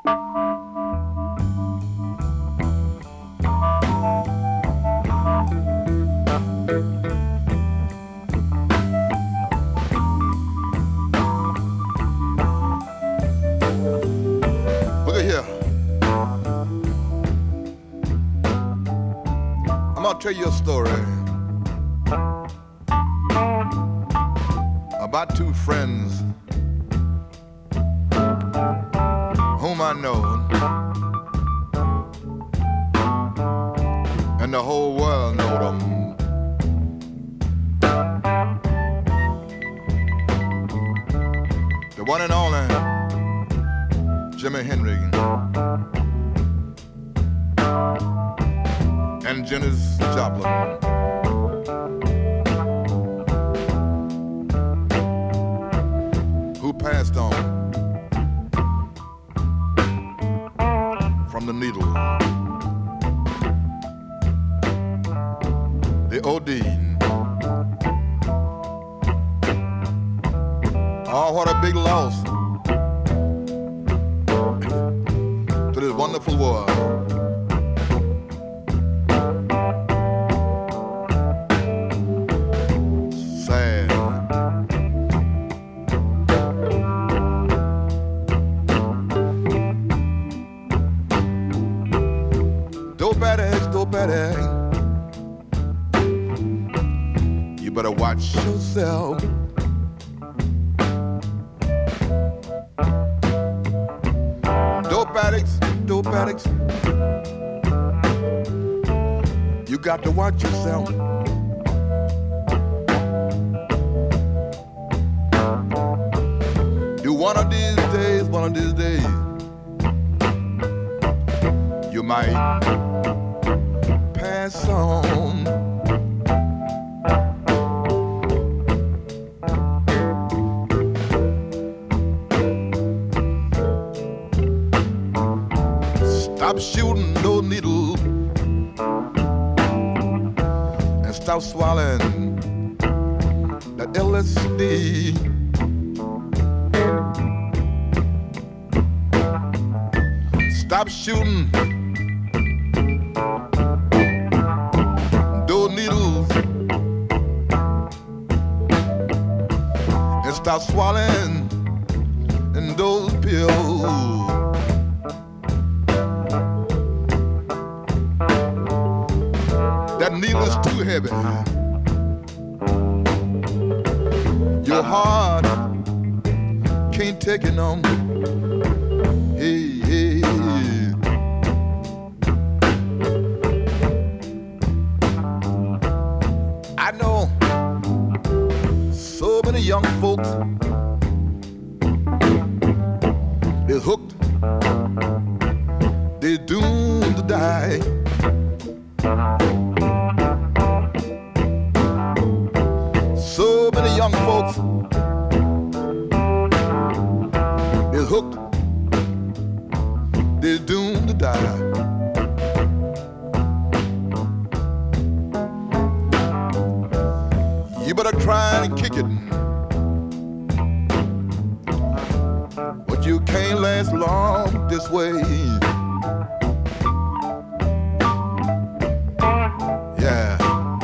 Look at here. I'm gonna tell you a story about two friends whom I know, and the whole world know them. The one and only Jimi Hendrix and Janis Joplin. Who passed on from the needle. They OD'd. Oh, what a big loss to this wonderful world. Sad. Dope addict, you better watch yourself. Dope addicts, you got to watch yourself. Do one of these days, you might pass on. Stop shooting those needles and stop swallowing that LSD. Stop shooting those needles and stop swallowing and those pills. That needle is too heavy. Your heart can't take it no more. Hey, hey. I know so many young folks, they're hooked, they're doomed to die. So many young folks is hooked, they're doomed to die. You better try and kick it, but you can't last long this way. Yeah.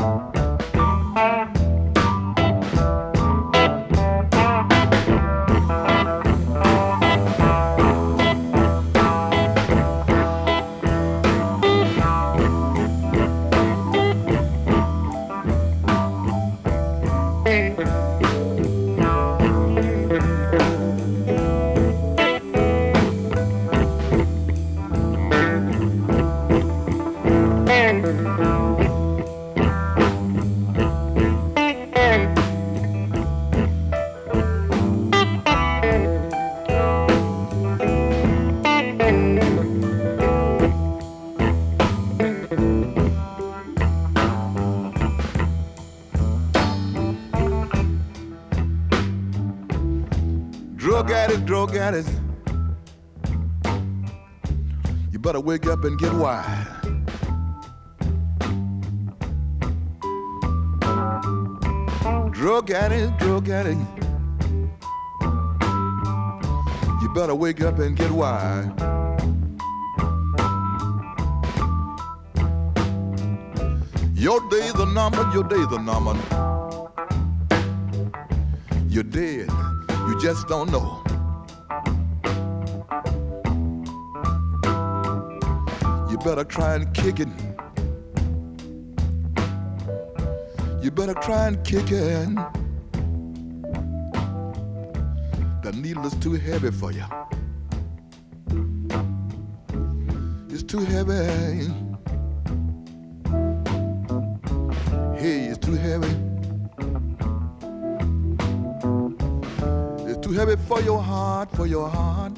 Drug addicts, you better wake up and get wise. Drug addicts, you better wake up and get wise. Your days are numbered, your days are numbered. You're dead, you just don't know. You better try and kick it. You better try and kick it. The needle is too heavy for you. It's too heavy. Hey, it's too heavy. It's too heavy for your heart, for your heart.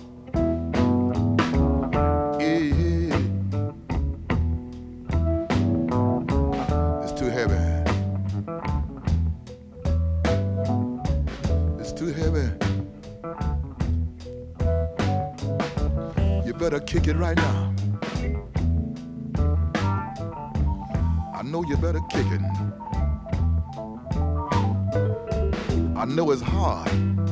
Hey, hey. It's too heavy. It's too heavy. You better kick it right now. I know you better kick it. I know it's hard.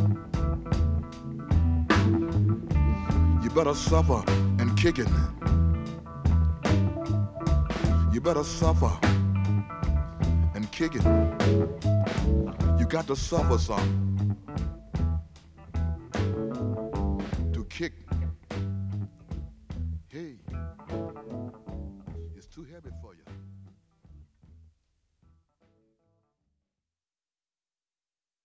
You better suffer and kick it. You better suffer and kick it. You got to suffer some to kick